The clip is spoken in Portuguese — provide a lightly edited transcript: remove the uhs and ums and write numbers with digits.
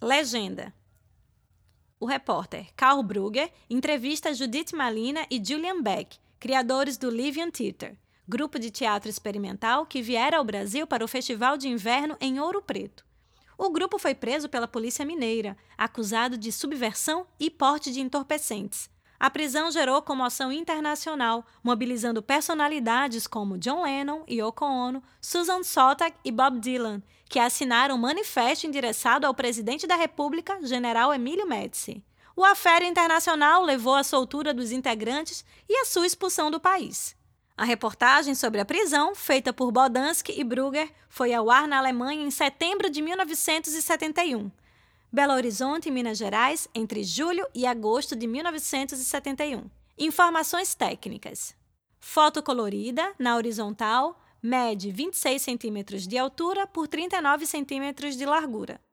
Legenda. O repórter Karl Brugger entrevista Judith Malina e Julian Beck, criadores do Livian Theatre, grupo de teatro experimental que viera ao Brasil para o Festival de Inverno em Ouro Preto. O grupo foi preso pela Polícia Mineira, acusado de subversão e porte de entorpecentes. A prisão gerou comoção internacional, mobilizando personalidades como John Lennon, Yoko Ono, Susan Sontag e Bob Dylan, que assinaram um manifesto endereçado ao presidente da República, General Emílio Médici. O affaire internacional levou à soltura dos integrantes e à sua expulsão do país. A reportagem sobre a prisão, feita por Bodansky e Brugger, foi ao ar na Alemanha em setembro de 1971. Belo Horizonte, Minas Gerais, entre julho e agosto de 1971. Informações técnicas. Foto colorida, na horizontal, mede 26 cm de altura por 39 cm de largura.